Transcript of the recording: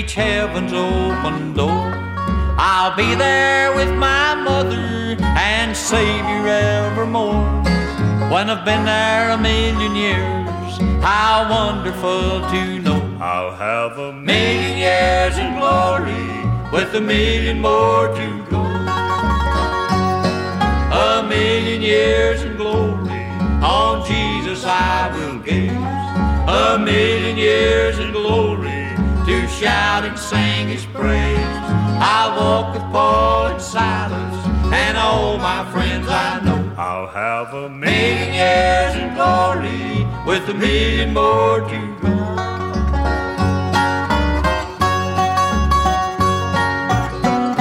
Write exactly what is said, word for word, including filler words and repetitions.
reach heaven's open door. I'll be there with my mother and Savior evermore. When I've been there a million years, how wonderful to know I'll have a million years in glory with a million more to go. A million years in glory, on Jesus I will gaze. A million years in glory, to shout and sing His praise. I'll walk with Paul and Silas and all my friends I know. I'll have a million years in glory with a million more to go.